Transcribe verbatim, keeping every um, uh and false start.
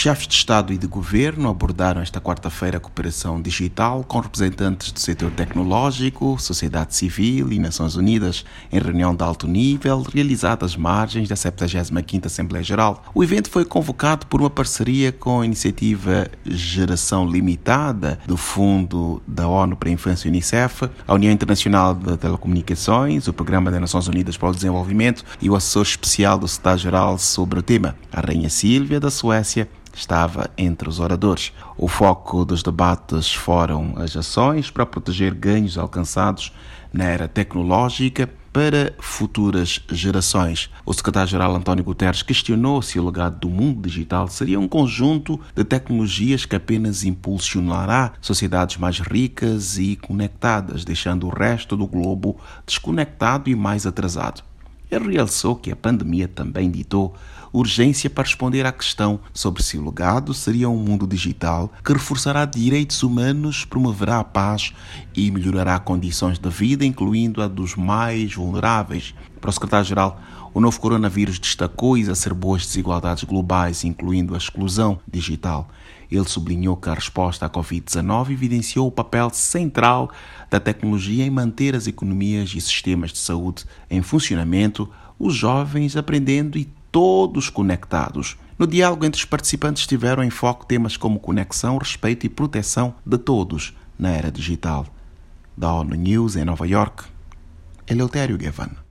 Chefes de Estado e de Governo abordaram esta quarta-feira a cooperação digital com representantes do setor tecnológico, sociedade civil e Nações Unidas em reunião de alto nível realizada às margens da septuagésima quinta Assembleia Geral. O evento foi convocado por uma parceria com a iniciativa Geração Limitada do Fundo da ONU para a Infância Unicef, a União Internacional de Telecomunicações, o Programa das Nações Unidas para o Desenvolvimento e o assessor especial do Secretário-Geral sobre o tema, a Rainha Sílvia da Suécia, estava entre os oradores. O foco dos debates foram as ações para proteger ganhos alcançados na era tecnológica para futuras gerações. O secretário-geral António Guterres questionou se o legado do mundo digital seria um conjunto de tecnologias que apenas impulsionará sociedades mais ricas e conectadas, deixando o resto do globo desconectado e mais atrasado. Ele realçou que a pandemia também ditou urgência para responder à questão sobre se o legado seria um mundo digital que reforçará direitos humanos, promoverá a paz e melhorará condições de vida, incluindo a dos mais vulneráveis. Para o secretário-geral, o novo coronavírus destacou e exacerbou as desigualdades globais, incluindo a exclusão digital. Ele sublinhou que a resposta à covid dezenove evidenciou o papel central da tecnologia em manter as economias e sistemas de saúde em funcionamento, os jovens aprendendo e todos conectados. No diálogo entre os participantes estiveram em foco temas como conexão, respeito e proteção de todos na era digital. Da ONU News em Nova York, Eleutério Gavan.